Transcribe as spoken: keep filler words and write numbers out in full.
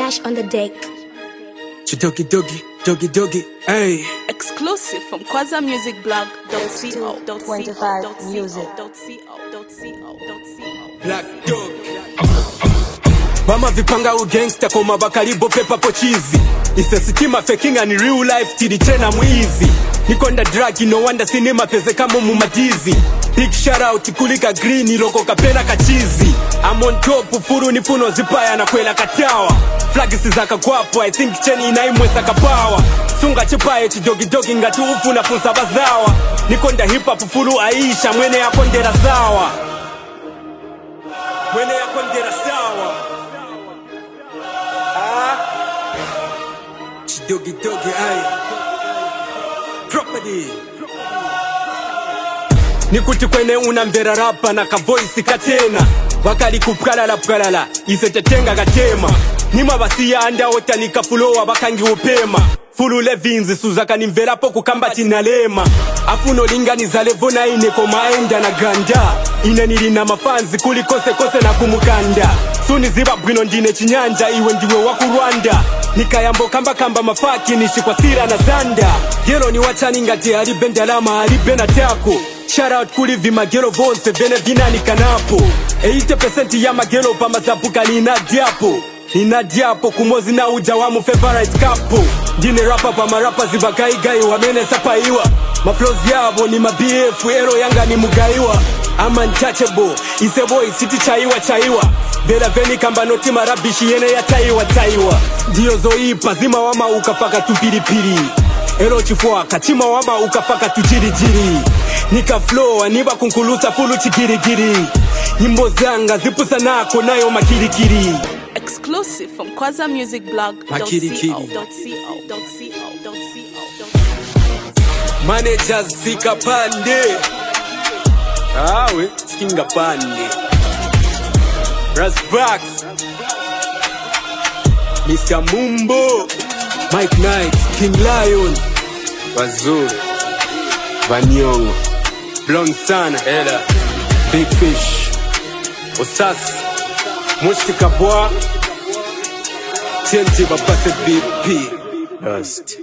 Flash on the deck. Chidogi doggy, doggy doggy, hey. Exclusive from Kwaza Music Blog. twenty-five music. Black dog. Mama vipanga u gangster koma bakaribo pepa pochizi. Ise sitima faking and real life tiri chena mwizi. Nikonda drug no wonder cinema peze kama mumadizi. Big shout out kulika green loko kapena kachizi. I'm on top ufuru nifuno zipaya na kwela katawa. Flag sizaka kwapo I think cheni inaimwe saka power. Sunga chipaye chidogi dogi ngati ufu na funsa bazawa. Nikonda hip hop ufuru Aisha mwene ya kondera sawa. Mwene ya kondera sawa. Ah Chidogi dogi ay Property. Nikuti kwene unamvera rapa na ka voice katena. Wakali kupkalala pkalala isetetenga katema. Nima basiya anda otanika fulowa bakangi upema. Fulu levinzi suzaka nimvera po kukamba tinalema. Afuno linganiza levo na ine komaenda na ganda. Ine nilina mafanzi kuli kose kose na kumukanda. Suni ziba bwino ndine chinyanja iwe ndiwe waku Rwanda. Nikayambo kamba kamba mafaki nishi kwa sira na zanda. Gero ni wachani ngati alibenda lama alibena tako. Shout out kuli vima gero vonse vene vinani kanapo. eighty percent ya magero pa mazabuka nina diapo. Nina diapo kumozi na uja wa mu favorite couple. Dine rapa pa marapa zibagai gai wamene sapaiwa. Maflows yabo ni ma B F ero yanga ni mugaiwa. I'm untouchable, ise boy city chaiwa chaiwa. Vela veni kamba noti marabishi yene ya taiwa taiwa. Dio zoipa zima wama ukafaka tupiripiri. Ero chifua kachima wama ukafaka tujiri jiri. Nika flow aniba kunkulusa fulu chigirigiri. Nyimbo zanga zipusa nako nayo makirikiri. Exclusive from Kwaza Music Blog. Makirikiri. Managers zika pande. Awe skinga pande. Brassbacks. Mister Mumbo. Mike Knight, King Lion. Wazoo. Vanyongo. Blonde Sana. Ella. Big Fish. Osas. Mushika Boa. T N T Babase B P. Dust.